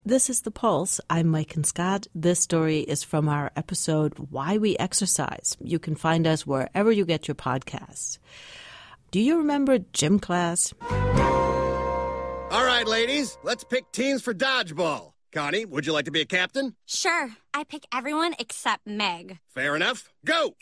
This is The Pulse. I'm Mike and Scott. This story is from our episode, Why We Exercise. You can find us wherever you get your podcasts. Do you remember gym class? All right, ladies, let's pick teams for dodgeball. Connie, would you like to be a captain? Sure. I pick everyone except Meg. Fair enough. Go!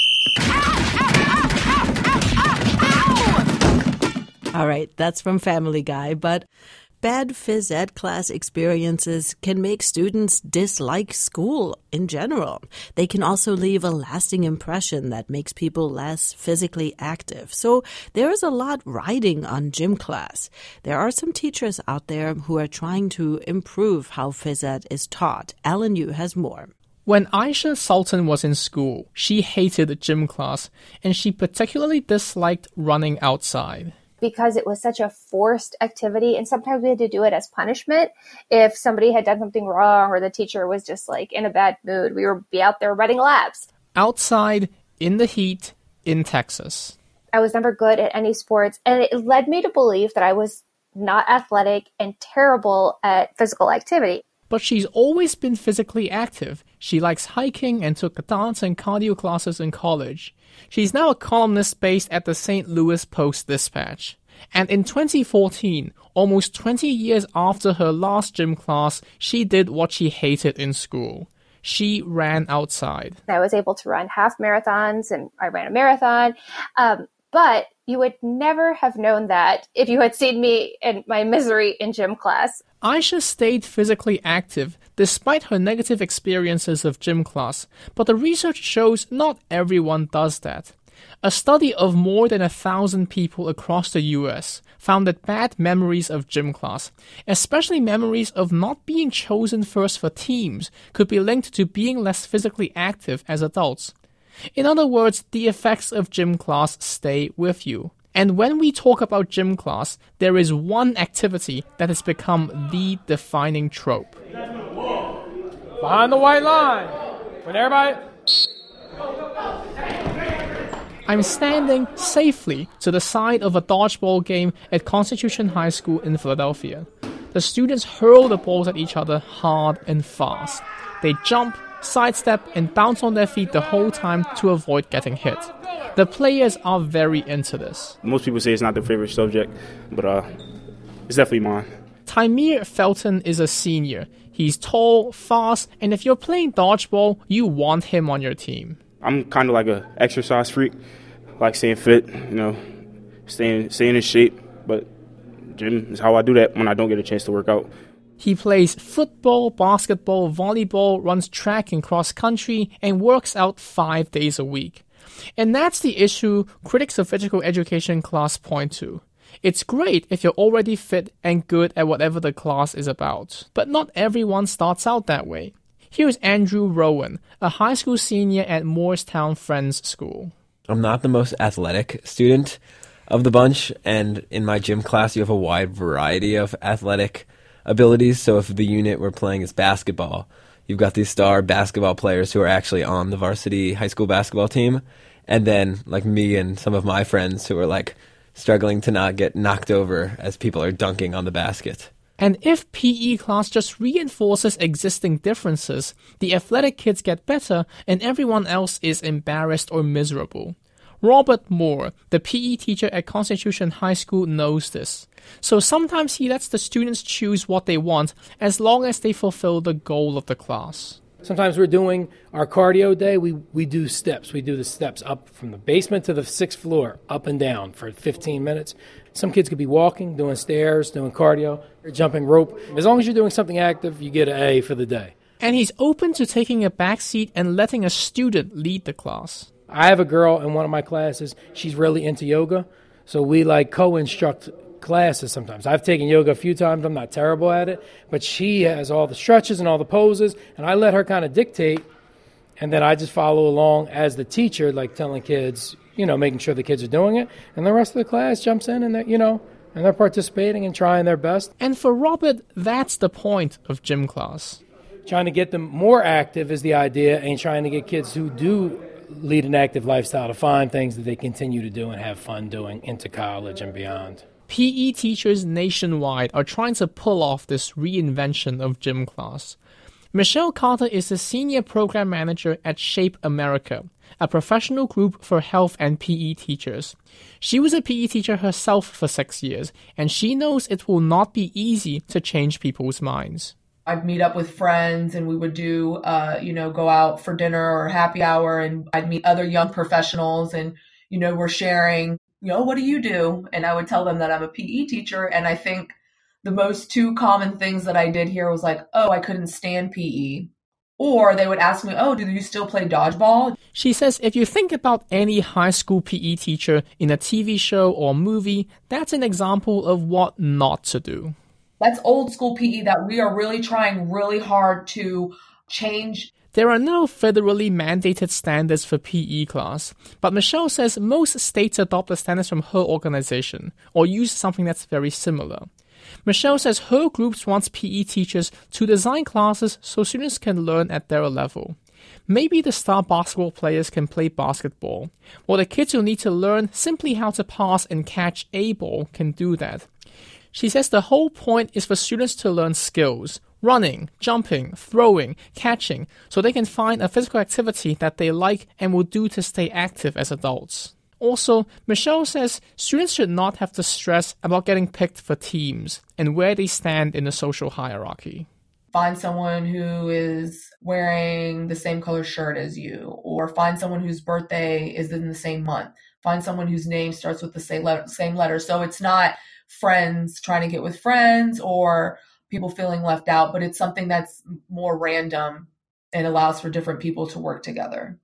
All right, that's from Family Guy, but bad phys ed class experiences can make students dislike school in general. They can also leave a lasting impression that makes people less physically active. So there is a lot riding on gym class. There are some teachers out there who are trying to improve how phys ed is taught. Alan Yu has more. When Aisha Sultan was in school, she hated gym class, and she particularly disliked running outside. Because it was such a forced activity, and sometimes we had to do it as punishment. If somebody had done something wrong or the teacher was just like in a bad mood, we would be out there running laps. Outside, in the heat, in Texas. I was never good at any sports, and it led me to believe that I was not athletic and terrible at physical activity. But she's always been physically active. She likes hiking and took dance and cardio classes in college. She's now a columnist based at the St. Louis Post-Dispatch. And in 2014, almost 20 years after her last gym class, she did what she hated in school. She ran outside. I was able to run half marathons, and I ran a marathon. But you would never have known that if you had seen me in my misery in gym class. Aisha stayed physically active despite her negative experiences of gym class, but the research shows not everyone does that. A study of more than 1,000 people across the US found that bad memories of gym class, especially memories of not being chosen first for teams, could be linked to being less physically active as adults. In other words, the effects of gym class stay with you. And when we talk about gym class, there is one activity that has become the defining trope. Behind the white line. When everybody... I'm standing safely to the side of a dodgeball game at Constitution High School in Philadelphia. The students hurl the balls at each other hard and fast. They jump, sidestep, and bounce on their feet the whole time to avoid getting hit. The players are very into this. Most people say it's not their favorite subject, but it's definitely mine. Tymir Felton is a senior. He's tall, fast, and if you're playing dodgeball, you want him on your team. I'm kind of like an exercise freak, like staying fit, staying in shape, but gym is how I do that when I don't get a chance to work out. He plays football, basketball, volleyball, runs track and cross country, and works out 5 days a week. And that's the issue critics of physical education class point to. It's great if you're already fit and good at whatever the class is about, but not everyone starts out that way. Here's Andrew Rowan, a high school senior at Morristown Friends School. I'm not the most athletic student of the bunch, and in my gym class you have a wide variety of athletic abilities. So if the unit we're playing is basketball, you've got these star basketball players who are actually on the varsity high school basketball team, and then like me and some of my friends who are like struggling to not get knocked over as people are dunking on the basket. And if PE class just reinforces existing differences, the athletic kids get better and everyone else is embarrassed or miserable. Robert Moore, the PE teacher at Constitution High School, knows this. So sometimes he lets the students choose what they want as long as they fulfill the goal of the class. Sometimes we're doing our cardio day, we do steps. We do the steps up from the basement to the 6th floor, up and down for 15 minutes. Some kids could be walking, doing stairs, doing cardio, or jumping rope. As long as you're doing something active, you get an A for the day. And he's open to taking a back seat and letting a student lead the class. I have a girl in one of my classes, she's really into yoga, so we co-instruct classes sometimes. I've taken yoga a few times, I'm not terrible at it, but she has all the stretches and all the poses, and I let her kind of dictate, and then I just follow along as the teacher, telling kids, making sure the kids are doing it, and the rest of the class jumps in and they're participating and trying their best. And for Robert, that's the point of gym class. Trying to get them more active is the idea, and trying to get kids who do lead an active lifestyle to find things that they continue to do and have fun doing into college and beyond. PE teachers nationwide are trying to pull off this reinvention of gym class. Michelle Carter is the Senior Program Manager at Shape America, a professional group for health and PE teachers. She was a PE teacher herself for 6 years, and she knows it will not be easy to change people's minds. I'd meet up with friends and we would do, go out for dinner or happy hour, and I'd meet other young professionals and, we're sharing, what do you do? And I would tell them that I'm a PE teacher. And I think the most two common things that I did here was like, oh, I couldn't stand PE. Or they would ask me, oh, do you still play dodgeball? She says if you think about any high school PE teacher in a TV show or movie, that's an example of what not to do. That's old school PE that we are really trying really hard to change. There are no federally mandated standards for PE class, but Michelle says most states adopt the standards from her organization or use something that's very similar. Michelle says her group wants PE teachers to design classes so students can learn at their level. Maybe the star basketball players can play basketball, or the kids who need to learn simply how to pass and catch a ball can do that. She says the whole point is for students to learn skills, running, jumping, throwing, catching, so they can find a physical activity that they like and will do to stay active as adults. Also, Michelle says students should not have to stress about getting picked for teams and where they stand in the social hierarchy. Find someone who is wearing the same color shirt as you, or find someone whose birthday is in the same month. Find someone whose name starts with the same letter. So it's not friends trying to get with friends or people feeling left out, but it's something that's more random and allows for different people to work together.